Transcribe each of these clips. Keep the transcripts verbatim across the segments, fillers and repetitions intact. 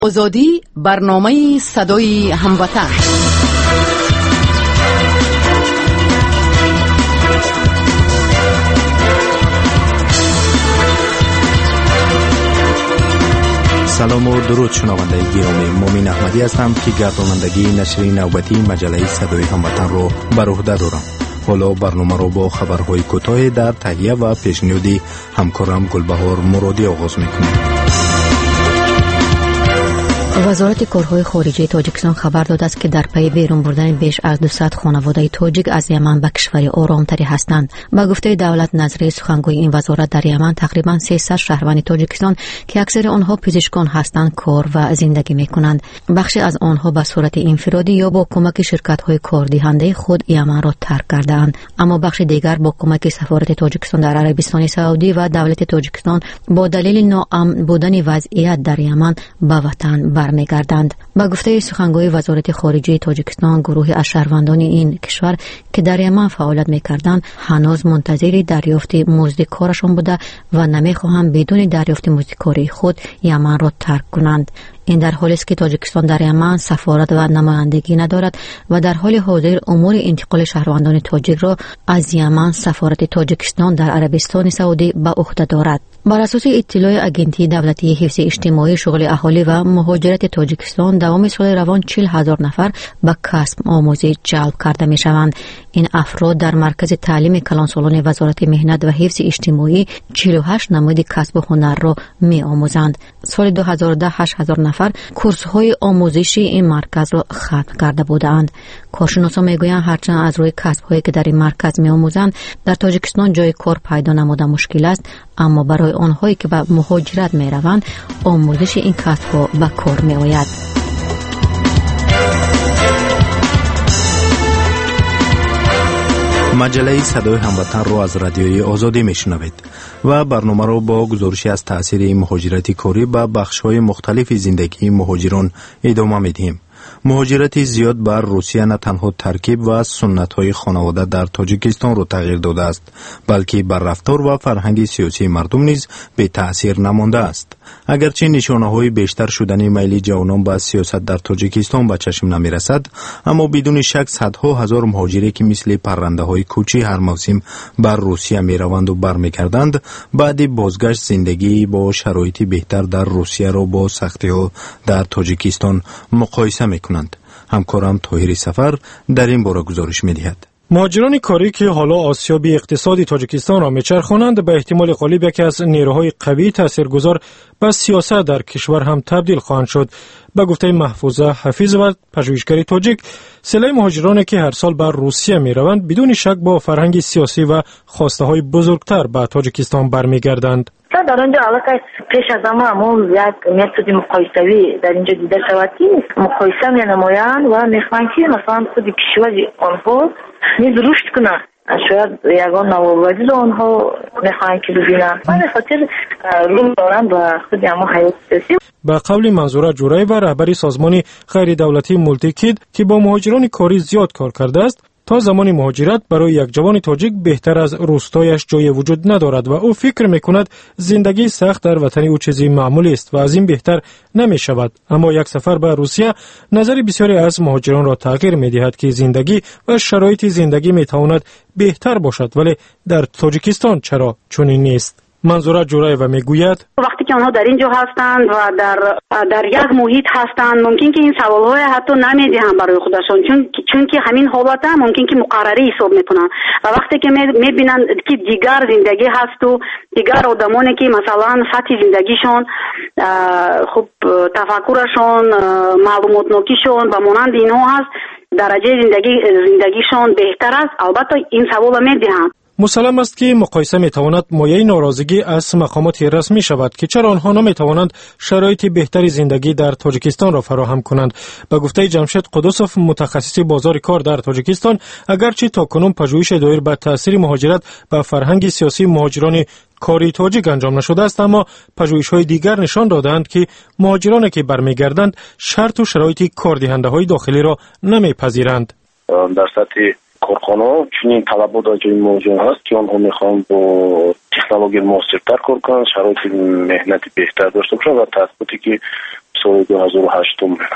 آزادی، برنامه صدای هموطن. سلام و درود شنونده گرامی، مومین احمدی هستم که گردانندگی نشر نوبتی مجله صدای هموطن رو بر عهده دارم. حالا برنامه رو با خبرهای کوتاه در تهیه و پیشنهاد همکارم گلبهار مرادی آغاز میکنیم. وزارت کارهای خارجه تاجیکستان خبر داده است که در پی بیرون بردن بیش از دویست خانواده تاجیک از یمن به کشور آرامتری هستند. با گفته دولت نظری سخنگوی این وزارت، در یمن تقریبا سیصد شهروند تاجیکستان که اکثر آنها پزشکان هستند کار و زندگی میکنند. بخشی از آنها به صورت انفرادی یا با کمک شرکت‌های کاردهنده خود یمن را ترک کردند، اما بخش دیگر با کمک سفارت تاجیکستان در عربستان سعودی و دولت تاجیکستان با دلیل ناامن بودن وضعیت در یمن به وطن برمیگردند. با گفته سخنگوی وزارت خارجه تاجیکستان، گروه از شهروندان این کشور که در یمن فعالیت میکردند هنوز منتظر دریافت مزد کارشان بوده و نمیخواهند بدون دریافت مزد کاری خود یمن را ترک کنند. این در حالی است که تاجیکستان در یمن سفارت و نمایندگی ندارد و در حال حاضر امور انتقال شهروندان تاجیک را از یمن سفارت تاجیکستان در عربستان سعودی به عهده دارد. بر اساس اطلاع اگنتی دولتی حفظ اجتماعی شغل اهالی و مهاجرت تاجیکستان، دوام سال روان چهل هزار نفر به کسب آموزی جلب کرده می شوند. این افراد در مرکز تعلیم کلانسالان وزارت مهنت و حفظ اجتماعی چهل و هشت نماد کسب و هنر را می آموزند. سال دو هزار و ده هشت هزار نفر کورس های آموزشی این مرکز را ختم کرده بودند. کارشناسان میگویند هرچند از روی کسب هایی که در این مرکز می آموزند در تاجیکستان جای کار پیدا نموده مشکل است، اما برای آنهایی که به مهاجرت می روند آموزش این کسب ها به کار می آید. مجله صدای هموطن رو از رادیوی آزادی میشنوید و برنامه رو با گزارشی از تاثیر مهاجرت کاری به بخش‌های مختلف زندگی مهاجران ادامه میدیم. مهاجرت زیاد بر روسیه نه تنها ترکیب و سنت‌های خانواده در تاجیکستان رو تغییر داده است، بلکه بر رفتار و فرهنگ سیاسی مردم نیز به تأثیر نمانده است. اگرچه نشانه‌های بیشتر شدن میل جوانان به سیاست در تاجیکستان به چشم نمی‌رسد، اما بدون شک صدها هزار مهاجری که مثل پرنده‌های کوچی هر موسم بر روسیه می‌روند و برمیگردند، بعد بازگشت زندگی با شرایط بهتر در روسیه را با سختی‌ها در تاجیکستان مقایسه می‌کنند. همکارم طاهر سفر در این باره گزارش می‌دهد. مهاجران کاری که حالا آسیاب اقتصادی تاجیکستان را میچرخانند به احتمال غالب یکی از نیروهای قوی تاثیرگذار به سیاست در کشور هم تبدیل خواهند شد. به گفته محفوظه حفیظ و پژوهشگر تاجیک، سیل مهاجرانی که هر سال بر روسیه میروند بدون شک با فرهنگ سیاسی و خواسته های بزرگتر به تاجیکستان برمیگردند. در آنجا علاقه پیش از همه همون یک میتود مقایسوی در اینجا دیده شود که مقایسه می نمایند و میخواهند که مثلا خود کشور آنها نیز رشد کنه، شاید یگان نوآوری آنها میخواهند که ببینند و به خاطر روم دارند و خود همه حیات سیاسی. به قول منظوره جورایبا، رهبری سازمان غیر دولتی مولتیکید که با مهاجران کاری زیاد کار کرده است، تا زمان مهاجرت برای یک جوان تاجیک بهتر از روستایش جای وجود ندارد و او فکر میکند زندگی سخت در وطن او چیزی معمولی است و از این بهتر نمی شود. اما یک سفر به روسیه نظر بسیاری از مهاجران را تغییر می دهد که زندگی و شرایط زندگی می تواند بهتر باشد، ولی در تاجیکستان چرا چنین نیست؟ منظوره جورایبا میگوید وقتی که آنها در اینجا هستند و در در یک محیط هستند، ممکن که این سوالهای حتی نمیدهند برای خودشون، چون چون که همین حالت ممکن که مقرری حساب میکنن و وقتی که میبینند که دیگر زندگی هست و دیگر آدمانی که مثلا سطح زندگیشون خب تفکرشون معلومات نوکیشون و مانند اینها هست، درجه زندگی زندگیشون بهتر است، البته این سوال میدهند. مسلم است که مقایسه میتواند مایه ناراضگی از مقامات رسمی شود که چرا آنها نمیتوانند شرایط بهتری زندگی در تاجیکستان را فراهم کنند. به گفته جمشید قدوسوف، متخصص بازار کار در تاجیکستان، اگرچه تاکنون پژوهش دایر به تاثیر مهاجرت به فرهنگ سیاسی مهاجران کاری تاجیک انجام نشده است، اما پژوهش‌های دیگر نشان دادند که مهاجرانی که برمیگردند شرط و شرایط کاردهنده‌های داخلی را نمیپذیرند. در سطح کارخانه چنین طلبات از جای موجود هست که آنها میخوان با تکنولوژی موثرتر کار کنند، شرایط مهنتی بهتر داشته باشند و تحصیلاتی که سال دو هزار و هشت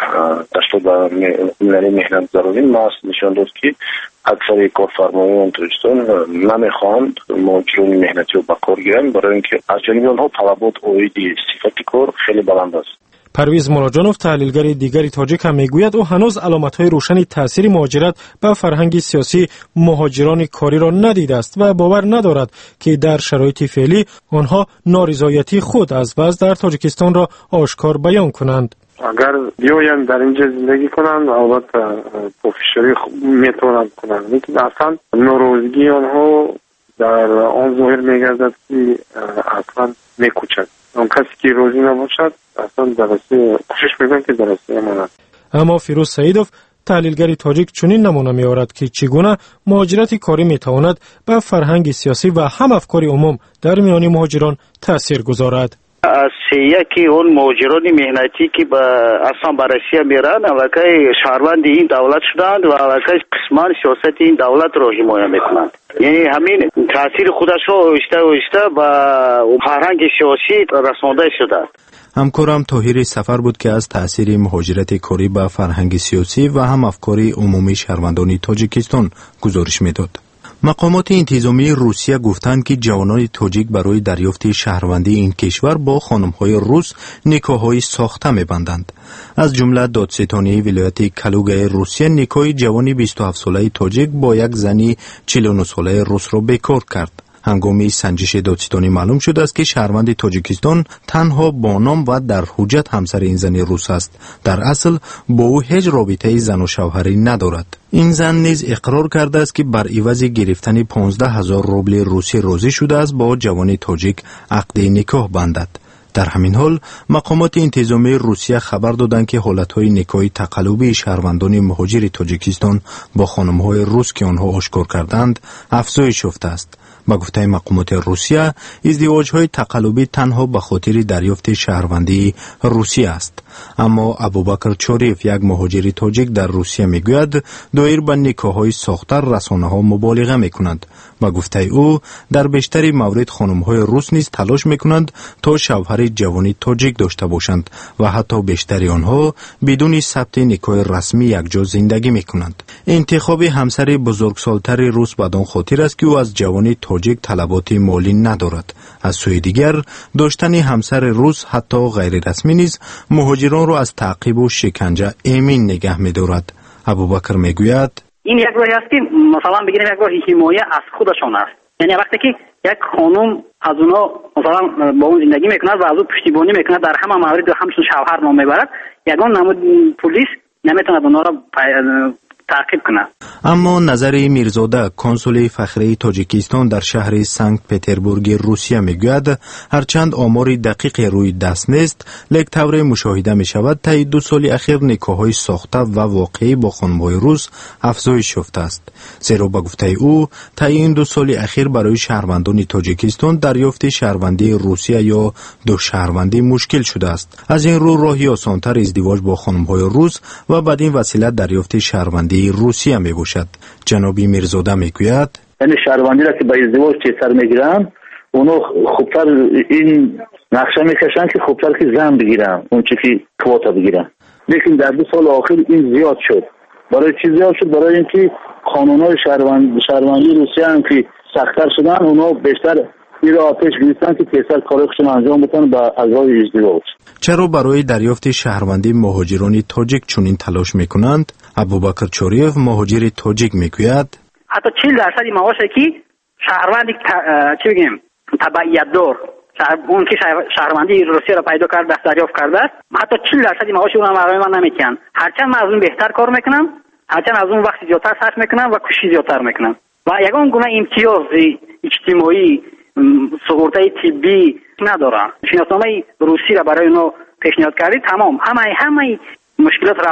دستور مللی مهنت ضروری ماست نشان داد که اکثر کارفرمایان تاجیکستان نمیخواهند مهاجران مهنتی رو به کار گیرند، برای اینکه از جانب آنها طلبات عایدی صفت کار خیلی بلند است. پرویز مولاجانوف تحلیلگر دیگری تاجیک هم میگوید او هنوز علامت‌های روشنی تاثیر مهاجرت به فرهنگ سیاسی مهاجران کاری را ندیده است و باور ندارد که در شرایط فعلی آنها نارضایتی خود از وضع در تاجیکستان را آشکار بیان کنند. اگر بیاین در اینجا زندگی کنند البته پوفیشری میتونند کنند، لیکن اصلا ناراضگی آنها در آن ظاهر میگردد که اصلا میکوچد. اون کسی که روزی نباشد اصلا درسته کوشش میکنه که درسته امانت. اما فیروز سعیدوف تحلیلگری تاجیک چنین نمونه می‌آورد که چگونه مهاجرت کاری میتواند به فرهنگ سیاسی و هم افکار عموم در میان مهاجران تاثیر گذارد. از یکی اون مهاجران مهنتی که به اصلا به روسیه میرن الکی شهروند این دولت شدند و الکی قسمان سیاست این دولت را حمایت میکنند، یعنی همین تاثیر خودش را اوشته اوشته به فرهنگ سیاسی رسانده شده. همکارم طاهر سفر بود که از تأثیر مهاجرت کاری به فرهنگ سیاسی و هم افکار عمومی شهروندان تاجیکستان گزارش میداد. مقامات انتظامی روسیه گفتند که جوانان تاجیک برای دریافت شهروندی این کشور با خانم‌های روس نکاح‌های ساخته می‌بندند. از جمله دادستانی ولایت کالوگای روسیه نکاح جوانی بیست و هفت ساله تاجیک با یک زنی چهل و نه ساله روس را بکار کرد. هنگامی سنجش دادستانی معلوم شده است که شهروند تاجیکستان تنها با نام و در حجت همسر این زن روس است. در اصل با او هیچ رابطه زن و شوهری ندارد. این زن نیز اقرار کرده است که بر عوض گرفتن پانزده هزار روبل روسی راضی شده است با جوان تاجیک عقد نکاح بندد. در همین حال مقامات انتظامی روسیه خبر دادند که حالتهای نکاح تقلبی شهروندان مهاجر تاجیکستان با خانم‌های روس که آنها آشکار کردند افزایش یافته است. با گفته مقامات روسیه ازدواج‌های تقلبی تنها به خاطر دریافت شهروندی روسیه است. اما ابوبکر چوریف یک مهاجر تاجیک در روسیه میگوید دایر به نکاح‌های ساخته رسانه‌ها مبالغه میکنند. با گفته او در بیشتر موارد خانم‌های روس نیز تلاش میکنند تا شوهر جوانی تاجیک داشته باشند و حتی بیشتر آنها بدون ثبت نکاح رسمی یکجا زندگی میکنند. انتخاب همسر بزرگسالتر روس بدان خاطر است که او از جوانی تاجیک طلبات مالی ندارد. از سوی دیگر داشتن همسر روس حتی غیر رسمی نیز مهاجران را از تعقیب و شکنجه ایمن نگه می‌دارد. ابوبکر میگوید این یک راهی است که مثلا بگیریم یک راه حمایت از خودشان است، یعنی وقتی که یک خانم از اونها مثلا با اون زندگی میکند و از اون پشتیبانی میکند در همه موارد همچون شوهر نام میبرد، یگان نمود پلیس نمیتونه اونها را تعقیب کنه. اما نظر میرزاده کنسول فخری تاجیکستان در شهر سنت پتربورگ روسیه میگوید هرچند آمار دقیق روی دست نیست، لیک طور مشاهده می شود طی دو سال اخیر نکاح‌های ساخته و واقعی با خانم‌های روس افزایش یافته است. زیرا به گفته او طی این دو سال اخیر برای شهروندان تاجیکستان دریافت شهروندی روسیه یا دو شهروندی مشکل شده است. از این رو راهی آسان‌تر ازدواج با خانم‌های روس و بدین وسیله دریافت شهروندی روسیه می باشد. جنابی میرزاده میگوید یعنی شهروندی را که به ازدواج چیتر میگیرن اونو خوبتر این نقشه میکشن که خوبتر که زن بگیرن اون چی که کواتا بگیرن، لیکن در دو سال آخر این زیاد شد. برای چی زیاد شد؟ برای اینکه قانونهای شهروند شهروندی روسیه هم که سخت‌تر شدن اونا بیشتر این را آتش گرفتن که پیسر کارشون انجام بدن به ازای ازدواج. چرا برای دریافت شهروندی مهاجران تاجیک چنین تلاش میکنند؟ ابوبکر چوریف مهاجر تاجیک میگوید حتی چهل درصد معاشی که شهروندی چی بگیم تبعیت دار اون که شهروندی روسیه را پیدا کرد دست دریافت کرده است، حتی چهل درصد معاش اون هم برای من نمیکنن. هرچند من از اون بهتر کار میکنم، هرچند از اون وقت زیادتر صرف میکنم و کوشش زیادتر میکنم و یگان گونه امتیاز اجتماعی سهولت طبی ندارن. شناسنامه روسی را برای اونها پیشنهاد کردی، تمام همه همه مشکلات رفع است.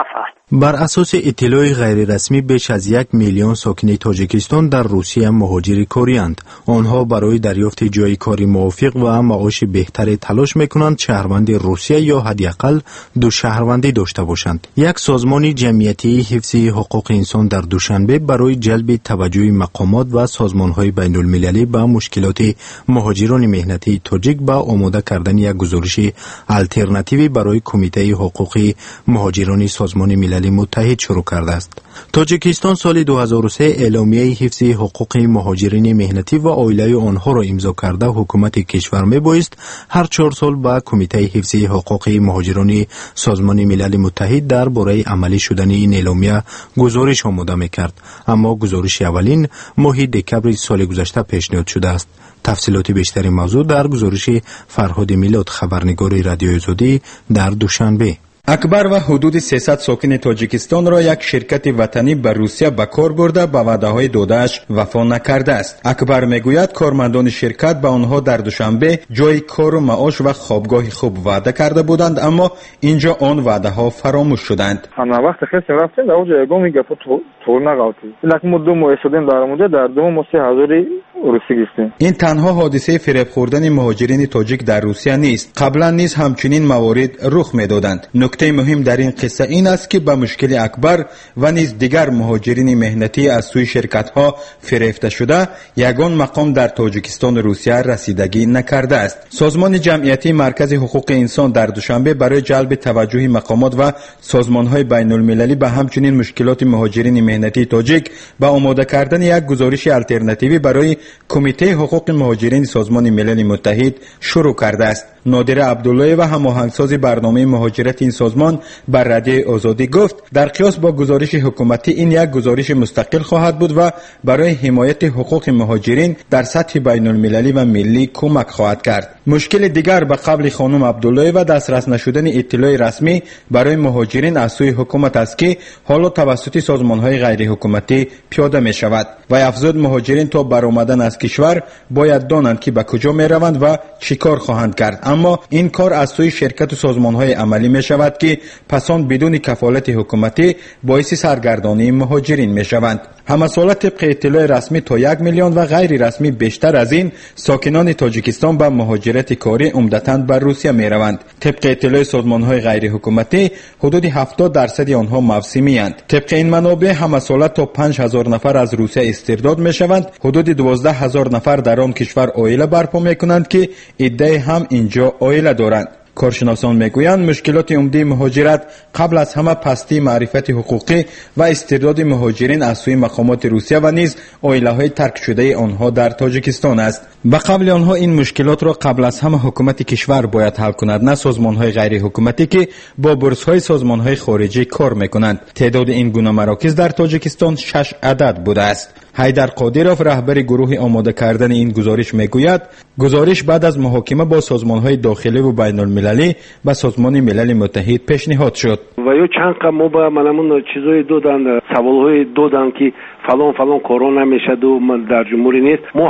بر اساس اطلاع غیررسمی بیش از یک میلیون ساکن تاجیکستان در روسیه مهاجر کاری‌اند. آنها برای دریافت جای کاری موافق و معاش بهتر تلاش میکنند شهروند روسیه یا حداقل دو شهروندی داشته باشند. یک سازمان جمعیتی حفظ حقوق انسان در دوشنبه برای جلب توجه مقامات و سازمان‌های بین‌المللی به مشکلات مهاجران مهنتی تاجیک به آماده کردن یک گزارش الटरनेटिव्ی برای کمیته حقوق مهاجران سازمان ملل متحد شروع کرده است. تاجیکستان سال دو هزار و سه اعلامیه حفظ حقوق مهاجرین مهنتی و عائله آنها را امضا کرده حکومت کشور میبایست هر چهار سال به کمیته حفظ حقوق مهاجران سازمان ملل متحد درباره عملی شدن این اعلامیه گزارش آماده میکرد، اما گزارش اولین ماه دکمبر سال گذشته پیشنهاد شده است. تفصیلات بیشتر موضوع در گزارش فرهاد میلاد خبرنگار رادیو آزادی در دوشنبه. اکبر و حدود سیصد ساکن تاجیکستان را یک شرکت وطنی به روسیه به کار برده به وعده‌های داده‌اش وفا نکرده است. اکبر میگوید کارمندان شرکت به آنها در دوشنبه جای کار و معاش و خوابگاه خوب وعده کرده بودند، اما اینجا آن وعده‌ها فراموش شدند. همه وقت خیلی رفتیم در اونجا یگو میگه طور نگاوتی لکن ما دو ماه شدیم در اونجا در دو ماه سه هزاری روسی گرفتیم. این تنها حادثه فریب خوردن مهاجرین تاجیک در روسیه نیست، قبلا نیز همچنین موارد رخ میدادند. نکته مهم در این قصه این است که به مشکل اکبر و نیز دیگر مهاجرین مهنتی از سوی شرکت‌ها فریفته شده یگان مقام در تاجیکستان روسیه رسیدگی نکرده است. سازمان جمعیتی مرکز حقوق انسان در دوشنبه برای جلب توجه مقامات و سازمان‌های بین‌المللی به همچنین مشکلات مهاجرین مهنتی تاجیک به آماده کردن یک گزارش الटरनेटिव्ی برای کمیته حقوق مهاجرین سازمان ملل متحد شروع کرده است. نادر عبدالله و هماهنگساز برنامه مهاجرت این سازمان بر رادیو آزادی گفت در قیاس با گزارش حکومتی این یک گزارش مستقل خواهد بود و برای حمایت حقوق مهاجرین در سطح بین المللی و ملی کمک خواهد کرد. مشکل دیگر به قبل خانم عبدالله و دسترس نشدن اطلاع رسمی برای مهاجرین از سوی حکومت است که حالا توسط سازمان‌های غیر حکومتی پیاده می شود. و افزود مهاجرین تا برآمدن از کشور باید دانند که به کجا می روند و چی کار خواهند کرد، اما این کار از سوی شرکت و سازمان‌های عملی می شود که پسان بدون کفالت حکومتی باعث سرگردانی مهاجرین می شوند. همه سال طبق اطلاع رسمی تا یک میلیون و غیر رسمی بیشتر از این ساکنان تاجیکستان به مهاجرت کاری عمدتاً بر روسیه می روند. طبق اطلاع سازمان‌های غیر حکومتی حدود هفتاد درصد آنها موسمی اند. طبق این منابع همه سال تا پنج هزار نفر از روسیه استرداد می شوند. حدود دوازده هزار نفر در آن کشور عائله برپا می کنند که عده هم اینجا عائله دارند. کارشناسان میگویند مشکلات عمده مهاجرت قبل از همه پستی معرفت حقوقی و استرداد مهاجرین از سوی مقامات روسیه و نیز عائله‌های ترک شده آنها در تاجیکستان است. به قبل آنها این مشکلات را قبل از همه حکومت کشور باید حل کند، نه سازمان‌های غیر حکومتی که با بورس‌های سازمان‌های خارجی کار می‌کنند. تعداد این گونه مراکز در تاجیکستان شش عدد بوده است. حیدر قادرов رهبر گروه آماده کردن این گزارش میگوید گزارش بعد از محاکمه با سازمان‌های داخلی و بین‌المللی به سازمان ملل متحد پیشنهاد شد. و یا چند قم ما با منمون چیزای دادن سوال‌های دادن که فلان فلان کرونا نمیشه و در جمهوری نیست، ما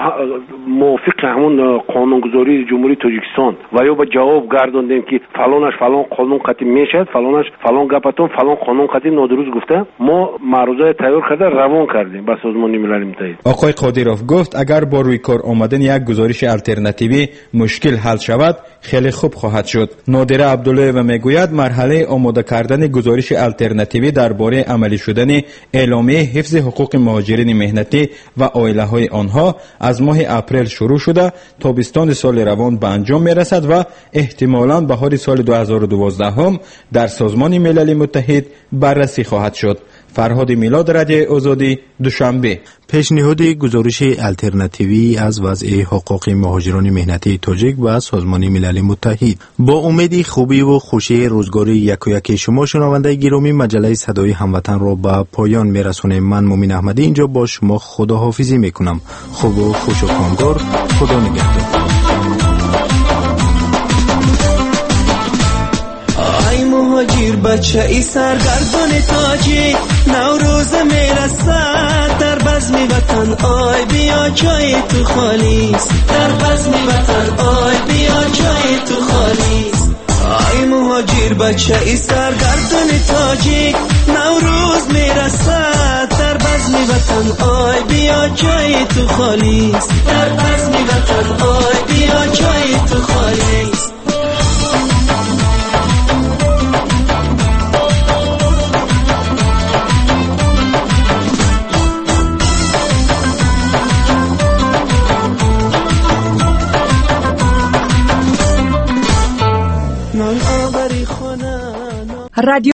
موافق همون قانونگذاری جمهوری تاجیکستان و یا با جواب گرداندیم که فلانش فلان قانون قطعی میشه، فلانش فلان گپتون فلان قانون قطعی نادرست گفته، ما معروضه تیار کرده روان کردیم به سازمان ملل متحد. آقای قادرов گفت اگر با روی کار آمدن یک گزارش الटरनेटिव्ی مشکل حل شود خیلی خوب خواهد شد. نادر عبدالله و میگوید مرحله آماده کردن گزارش الटरनेटिव्ی درباره عملی شدن اعلامیه حفظ حقوق مهاجرین مهنتی و عائله‌های آنها از ماه اپریل شروع شده تا بیستان سال روان به انجام میرسد و احتمالاً بهار سال دو هزار و دوازده هم در سازمان ملل متحد بررسی خواهد شد. فرهاد میلاد رادیو آزادی دوشنبه. پیشنهاد گزارش الटरनेटिव्ی از وضع حقوق مهاجران مهنتی تاجیک و سازمان ملل متحد. با امید خوبی و خوشی روزگاری یک و یک شما شنونده گرامی مجله صدای هموطن را به پایان میرسونم. من مومن احمدی اینجا با شما خداحافظی میکنم. خوب و خوش و کامدار. خدا نگهدار. مهاجر بچه ای سرگردان تاجیک نوروز میرسد در بزم وطن آی بیا جای تو خالیست در بزم وطن آی بیا جای تو خالیست آی مهاجر مهاجر بچه ای سرگردان تاجیک نوروز میرسد در بزم وطن آی بیا جای تو خالیست در بزم وطن آی بیا جای تو خالیست رادیو